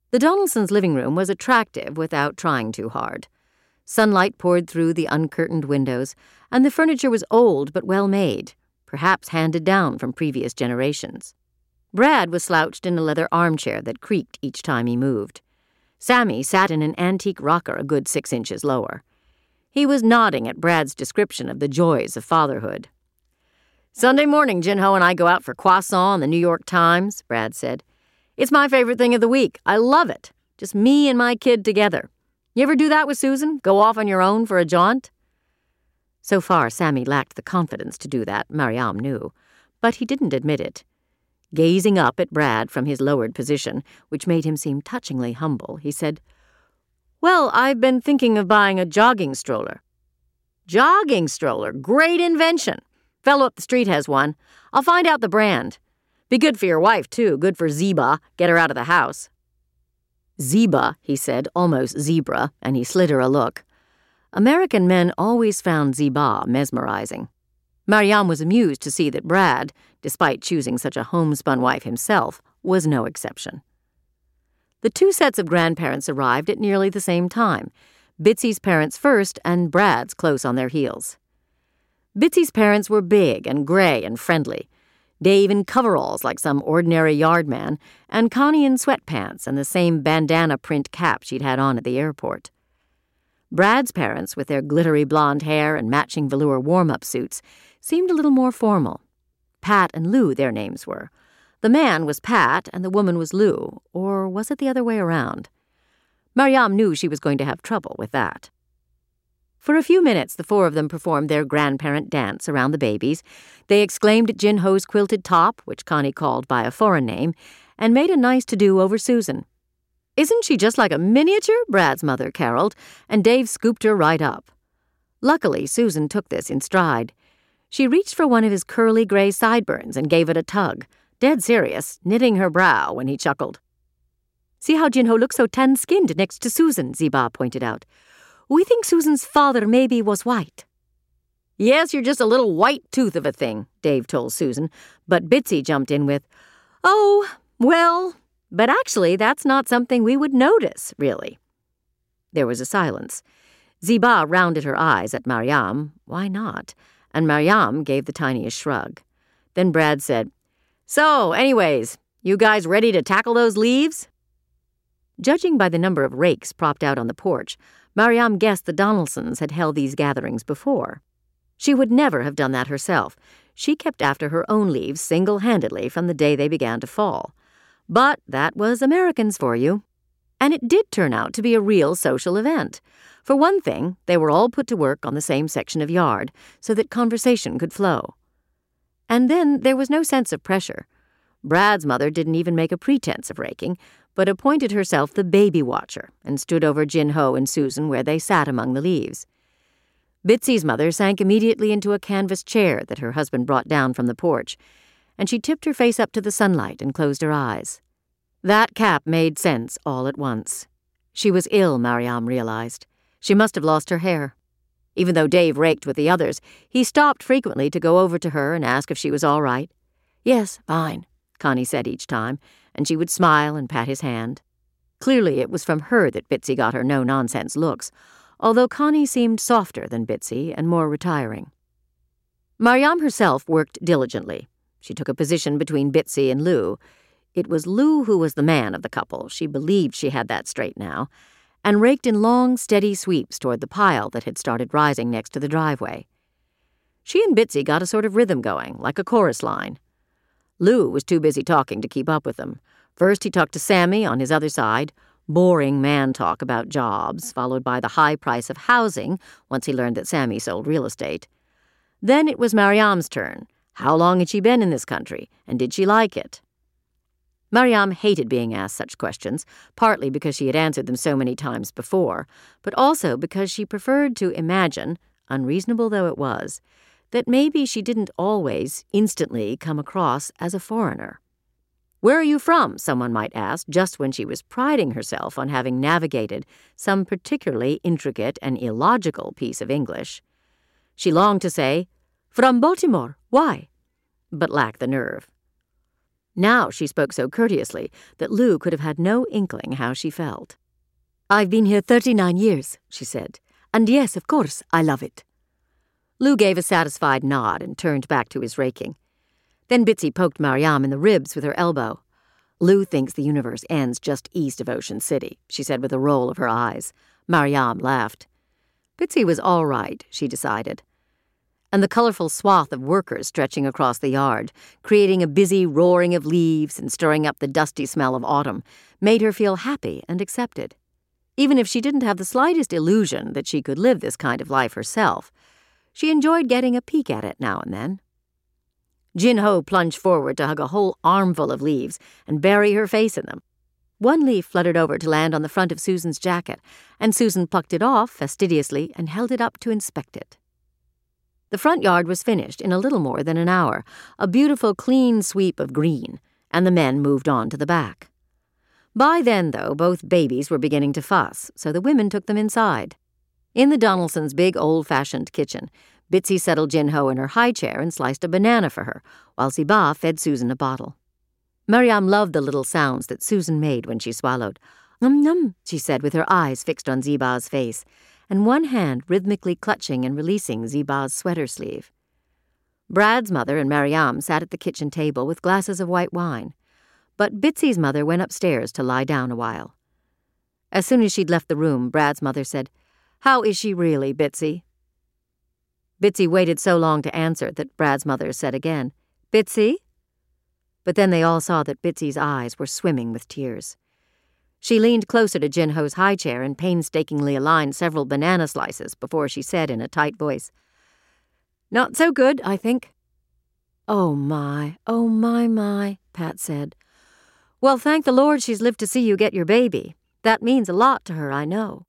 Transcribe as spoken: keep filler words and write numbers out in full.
The Donaldsons' living room was attractive without trying too hard. Sunlight poured through the uncurtained windows, and the furniture was old but well made, perhaps handed down from previous generations. Brad was slouched in a leather armchair that creaked each time he moved. Sammy sat in an antique rocker a good six inches lower. He was nodding at Brad's description of the joys of fatherhood. "Sunday morning, Jinho and I go out for croissant in the New York Times," Brad said. "It's my favorite thing of the week. I love it. Just me and my kid together. You ever do that with Susan? Go off on your own for a jaunt?" So far, Sammy lacked the confidence to do that, Mariam knew, but he didn't admit it. Gazing up at Brad from his lowered position, which made him seem touchingly humble, he said, "Well, I've been thinking of buying a jogging stroller." "Jogging stroller? Great invention. Fellow up the street has one. I'll find out the brand. Be good for your wife, too. Good for Zeba. Get her out of the house." "Zeba," he said, almost zebra, and he slid her a look. American men always found Zeba mesmerizing. Mariam was amused to see that Brad, despite choosing such a homespun wife himself, was no exception. The two sets of grandparents arrived at nearly the same time, Bitsy's parents first and Brad's close on their heels. Bitsy's parents were big and gray and friendly, Dave in coveralls like some ordinary yard man, and Connie in sweatpants and the same bandana print cap she'd had on at the airport. Brad's parents, with their glittery blonde hair and matching velour warm-up suits, seemed a little more formal. Pat and Lou, their names were. The man was Pat and the woman was Lou, or was it the other way around? Mariam knew she was going to have trouble with that. For a few minutes, the four of them performed their grandparent dance around the babies. They exclaimed at Jinho's quilted top, which Connie called by a foreign name, and made a nice to-do over Susan. "Isn't she just like a miniature?" Brad's mother caroled, and Dave scooped her right up. Luckily, Susan took this in stride. She reached for one of his curly gray sideburns and gave it a tug, dead serious, knitting her brow when he chuckled. "See how Jinho looks so tan-skinned next to Susan," Zeba pointed out. "We think Susan's father maybe was white." "Yes, you're just a little white tooth of a thing," Dave told Susan, but Bitsy jumped in with, "Oh, well, but actually that's not something we would notice, really." There was a silence. Zeba rounded her eyes at Mariam. Why not? And Mariam gave the tiniest shrug. Then Brad said, "So, anyways, you guys ready to tackle those leaves?" Judging by the number of rakes propped out on the porch, Mariam guessed the Donaldsons had held these gatherings before. She would never have done that herself. She kept after her own leaves single-handedly from the day they began to fall. But that was Americans for you. And it did turn out to be a real social event. For one thing, they were all put to work on the same section of yard so that conversation could flow. And then there was no sense of pressure. Brad's mother didn't even make a pretense of raking, but appointed herself the baby watcher and stood over Jinho and Susan where they sat among the leaves. Bitsy's mother sank immediately into a canvas chair that her husband brought down from the porch, and she tipped her face up to the sunlight and closed her eyes. That cap made sense all at once. She was ill, Mariam realized. She must have lost her hair. Even though Dave raked with the others, he stopped frequently to go over to her and ask if she was all right. "Yes, fine," Connie said each time, and she would smile and pat his hand. Clearly it was from her that Bitsy got her no-nonsense looks, although Connie seemed softer than Bitsy and more retiring. Mariam herself worked diligently. She took a position between Bitsy and Lou. It was Lou who was the man of the couple. She believed she had that straight now, and raked in long, steady sweeps toward the pile that had started rising next to the driveway. She and Bitsy got a sort of rhythm going, like a chorus line. Lou was too busy talking to keep up with them. First he talked to Sammy on his other side, boring man talk about jobs, followed by the high price of housing once he learned that Sammy sold real estate. Then it was Mariam's turn. How long had she been in this country, and did she like it? Mariam hated being asked such questions, partly because she had answered them so many times before, but also because she preferred to imagine, unreasonable though it was, that maybe she didn't always instantly come across as a foreigner. "Where are you from?" someone might ask, just when she was priding herself on having navigated some particularly intricate and illogical piece of English. She longed to say, "From Baltimore. Why?" but lacked the nerve. Now she spoke so courteously that Lou could have had no inkling how she felt. "I've been here thirty-nine years," she said, "and yes, of course, I love it." Lou gave a satisfied nod and turned back to his raking. Then Bitsy poked Mariam in the ribs with her elbow. "Lou thinks the universe ends just east of Ocean City," she said with a roll of her eyes. Mariam laughed. Bitsy was all right, she decided. And the colorful swath of workers stretching across the yard, creating a busy roaring of leaves and stirring up the dusty smell of autumn, made her feel happy and accepted. Even if she didn't have the slightest illusion that she could live this kind of life herself, she enjoyed getting a peek at it now and then. Jin-Ho plunged forward to hug a whole armful of leaves and bury her face in them. One leaf fluttered over to land on the front of Susan's jacket, and Susan plucked it off fastidiously and held it up to inspect it. The front yard was finished in a little more than an hour, a beautiful clean sweep of green, and the men moved on to the back. By then, though, both babies were beginning to fuss, so the women took them inside. In the Donaldsons' big old-fashioned kitchen, Bitsy settled Jin-Ho in her high chair and sliced a banana for her, while Ziba fed Susan a bottle. Mariam loved the little sounds that Susan made when she swallowed. "Um-num," she said with her eyes fixed on Ziba's face, and one hand rhythmically clutching and releasing Ziba's sweater sleeve. Brad's mother and Mariam sat at the kitchen table with glasses of white wine, but Bitsy's mother went upstairs to lie down a while. As soon as she'd left the room, Brad's mother said, "How is she really, Bitsy?" Bitsy waited so long to answer that Brad's mother said again, "Bitsy?" But then they all saw that Bitsy's eyes were swimming with tears. She leaned closer to Jin-Ho's high chair and painstakingly aligned several banana slices before she said in a tight voice, "Not so good, I think." "Oh, my, oh, my, my," Pat said. "Well, thank the Lord she's lived to see you get your baby. That means a lot to her, I know."